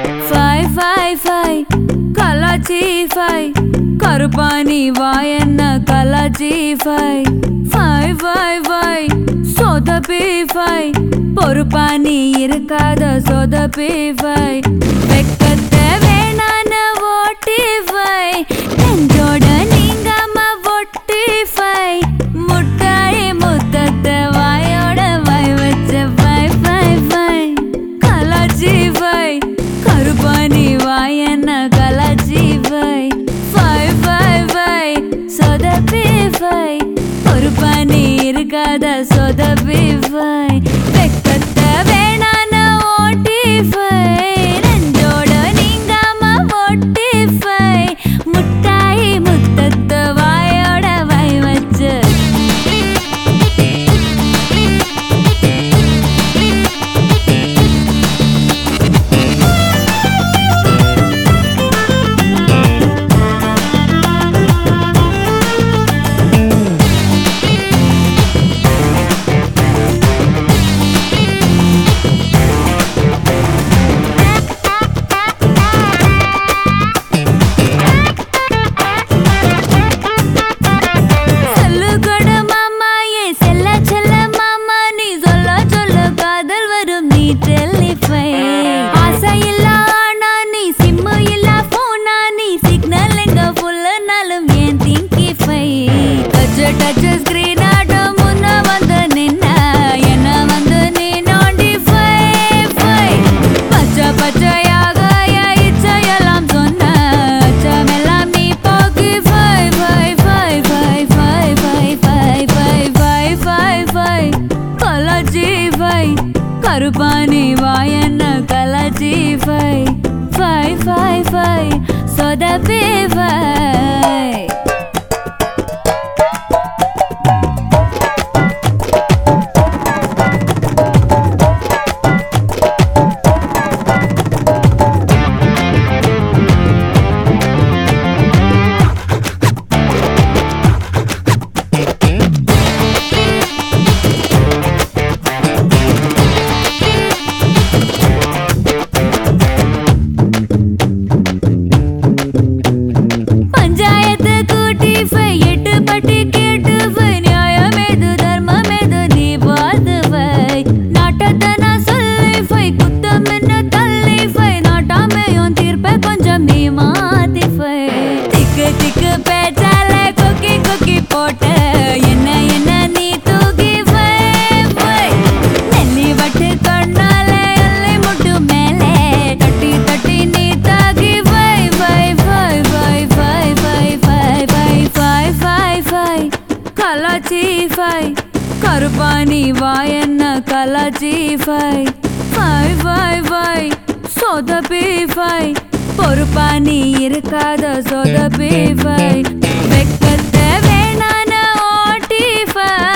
Five, five, five, Kalachi five, Karupani vayenna Kalachi five. Five, five, five, Sodapi five, Porupani irukada Sodapi five. Vekkathe venana voti five, nenjoda ningama voti five. Muttai muttathe vayoda vai vecha five, five, five, Kalachi five, Karupani vayenna Kalachi five. Five, five, five, Sodapi five, Porupani irukada Sodapi five. Vekkathe venana voti five, nenjoda ningama voti five. Muttai muttathe vayoda vai vecha. Touch screen ஆட்டம் முன்ன வந்து நின்ன என்ன வந்து நீ நோண்டி பச்சை பச்சையாக இச்சையெல்லாம் சொன்ன அச்சமெல்லாம் நீ போக்கி கலாச்சி கருப்பானி வாயன்ன கலாச்சி சொதப்பி கருப்பானி வாயன்ன கலாச்சி சொதப்பி பொறுப்பானி இருக்காத சொதப்பி வெக்கத்தை வேணான ஓட்டி